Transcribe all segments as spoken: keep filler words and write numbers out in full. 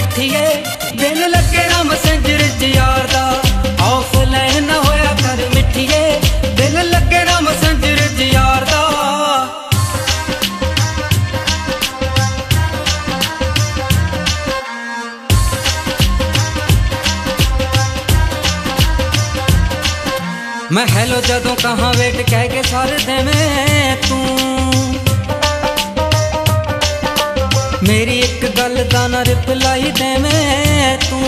मिठिए दिल लगे ना मसंजर च यार दा। ऑफलाइन ना होया कर मिठिए दिल लगे ना मसंजर च यार दा। मैं हेलो जदों कहाँ वेट कह के सार देवें तू मेरी एक गल दा ना रिप्लाई देवें तू।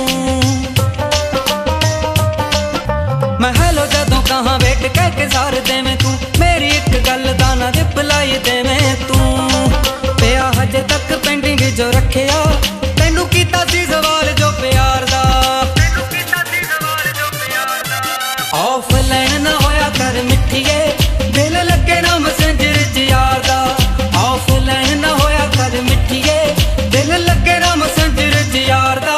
मैं हेलो जदों कहाँ वेट कह के सार देवें तू मेरी एक गल दा ना रिप्लाई देवें तू। पिया हजे तक पेंडिंग जो रखिया तैनू कीता सी सवाल जो प्यार दा। ऑफलाइन ना होया कर मिठिए दिल लगे ना मसंजर च यार दा। ऑफलाइन ना होया कर मिठिए दिल लगे ना मसंजर च यार दा।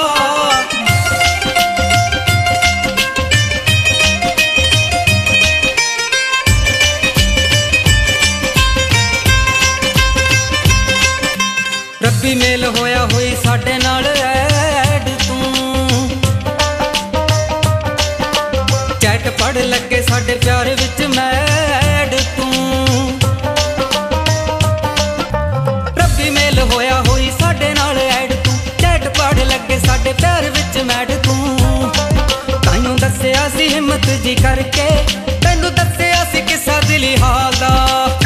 रब्बी मेल होया हुई साडे नाल ऐड तू चैट पढ़ लगे साडे प्यार विच मैड तू। रब्बी मेल होया हुई साडे नाल ऐड तू चैट पढ़ लगे साडे प्यार विच मैड तू। ताइयों दस्सिया सी हिम्मत जी करके तैनू दस्सिया सी किस्सा दिली हाल दा।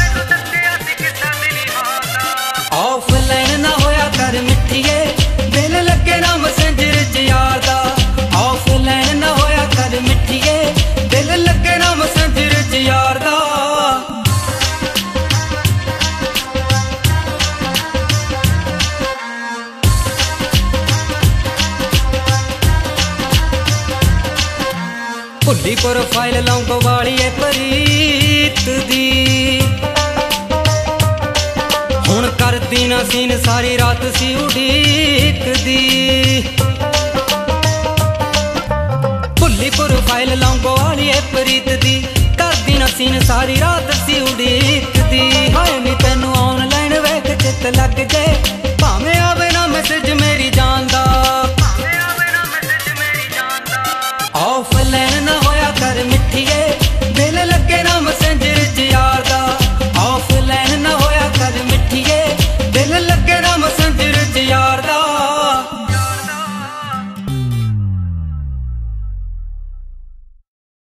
ऑफलाइन ना होया कर मिठिए दिल लगे ना मसंजर च यार दा। ऑफलाइन ना होया कर मिठिए दिल लगे ना मसंजर च यार दा। भुल्ली प्रोफाइल लौंगो वाली है प्रीत दी हुण करदी ना सीन सारी रात सी उड़ीक दी। भुल्ली प्रोफाइल लौंगो वाली है प्रीत दी करदी ना सीन सारी रात सी उड़ीक दी। हाय नी तैनू ऑनलाइन वेख चित लग जाए भावें आवे ना मैसेज मेरी जान दा।